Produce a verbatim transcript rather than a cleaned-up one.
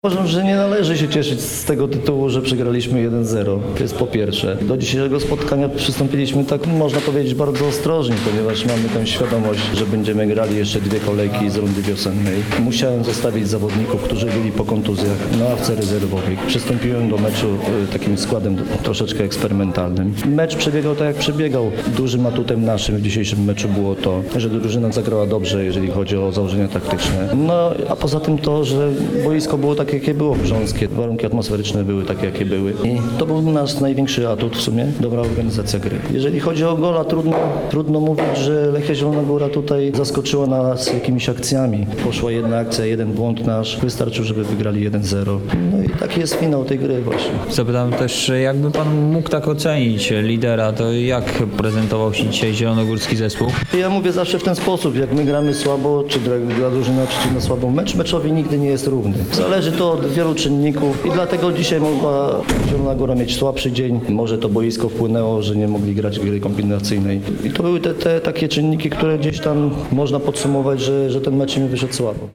Uważam, że nie należy się cieszyć z tego tytułu, że przegraliśmy jeden zero. To jest po pierwsze. Do dzisiejszego spotkania przystąpiliśmy tak, można powiedzieć, bardzo ostrożnie, ponieważ mamy tę świadomość, że będziemy grali jeszcze dwie kolejki z rundy wiosennej. Musiałem zostawić zawodników, którzy byli po kontuzjach na ławce rezerwowej. Przystąpiłem do meczu y, takim składem troszeczkę eksperymentalnym. Mecz przebiegał tak, jak przebiegał. Dużym atutem naszym w dzisiejszym meczu było to, że drużyna zagrała dobrze, jeżeli chodzi o założenia taktyczne. No, a poza tym to, że boisko było takie, jakie było grząskie, warunki atmosferyczne były takie, jakie były. I to był nasz największy atut w sumie, dobra organizacja gry. Jeżeli chodzi o gola, trudno, trudno mówić, że Lechia Zielona Góra tutaj zaskoczyła nas jakimiś akcjami. Poszła jedna akcja, jeden błąd nasz, wystarczył, żeby wygrali jeden zero. No i taki jest finał tej gry właśnie. Zapytam też, jakby pan mógł tak ocenić lidera, to jak prezentował się dzisiaj zielonogórski zespół? Ja mówię zawsze w ten sposób, jak my gramy słabo, czy gra drużyna przeciwna słabo, mecz meczowi nigdy nie jest równy. Zależy to od wielu czynników i dlatego dzisiaj mogła Zielona Góra mieć słabszy dzień. Może to boisko wpłynęło, że nie mogli grać gry kombinacyjnej. I to były te, te takie czynniki, które gdzieś tam można podsumować, że, że ten mecz im wyszedł słabo.